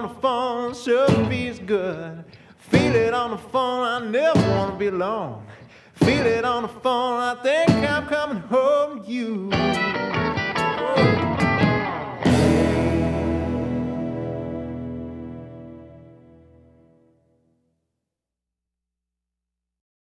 on the phone sure feels good. Feel it on the phone, I never wanna be alone. Feel it on the phone, I think I'm coming home to you.